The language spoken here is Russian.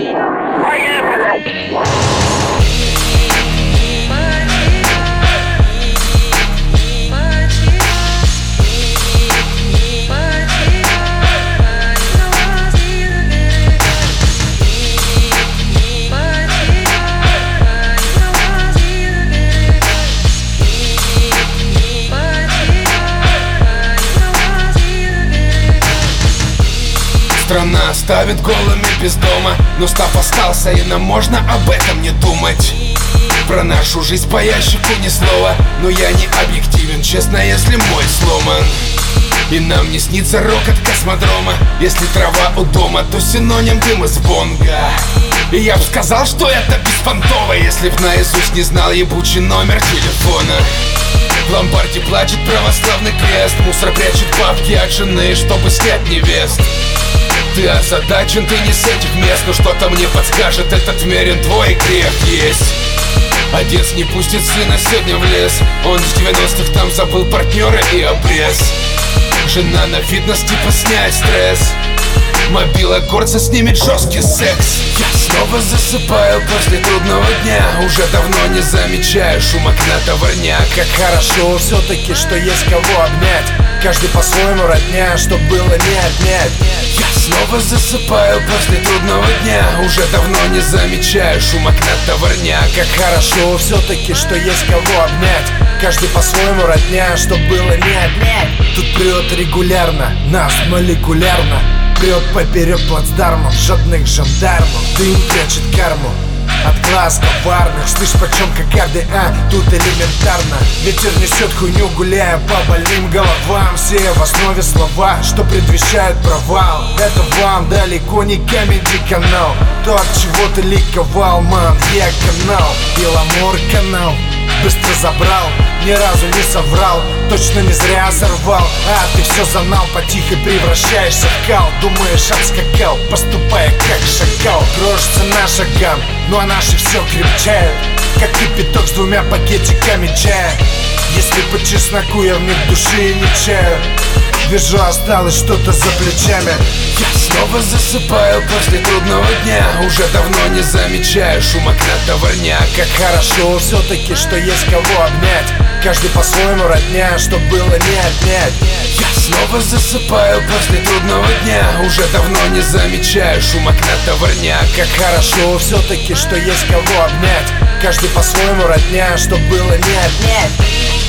Страна ставит голыми без дома, но став остался, и нам можно об этом не думать. Про нашу жизнь по ящику ни слова, но я не объективен, честно, если мой сломан. И нам не снится рокот космодрома. Если трава у дома, то синоним дым из бонга. И я б сказал, что это беспонтово, если б наизусть не знал ебучий номер телефона. В ломбарде плачет православный крест, мусор прячет бабки от жены, чтобы снять невест. Ты озадачен, ты не с этих мест, но что-то мне подскажет, этот мерен твой грех есть. Отец не пустит сына сегодня в лес, он в 90-х там забыл партнера и обрез. Жена на фитнес типа снять стресс, мобила горца снимет жесткий секс. Я снова засыпаю после трудного дня, уже давно не замечаю шум окна товарняк. Как хорошо все-таки, что есть кого обнять, каждый по-своему родня, чтоб было не отнять. Я снова засыпаю после трудного дня, уже давно не замечаю шум окна товарняк. Как хорошо все-таки, что есть кого обнять, каждый по-своему родня, чтоб было не отнять. Тут прет регулярно, нас молекулярно, прет поперек плацдармов жадных жандармов. Дым прячет карму от глаз коварных. Слышь, почем кокарды, тут элементарно. Ветер несет хуйню, гуляя по больным головам. Все в основе слова, что предвещают провал. Это вам далеко не комеди канал, то от чего ты ликовал, ман, я канал. Беломор канал быстро забрал, ни разу не соврал, точно не зря сорвал. А ты все занал, потихо превращаешься в кал. Думаешь, отскакал, поступая как шакал. Крошится на шагам, ну а наши все крепчают, как кипяток с двумя пакетиками чая. Если по чесноку я в них души не чаю, вижу, осталось что-то за плечами. Я снова засыпаю после трудного дня, уже давно не замечаю шум окна товарняк. Как хорошо все-таки, что есть кого обнять, каждый по-своему родня, чтоб было не отнять. Я снова засыпаю после трудного дня, уже давно не замечаю шум окна товарняк. Как хорошо все-таки, что есть кого обнять, каждый по-своему родня, чтоб было не отнять.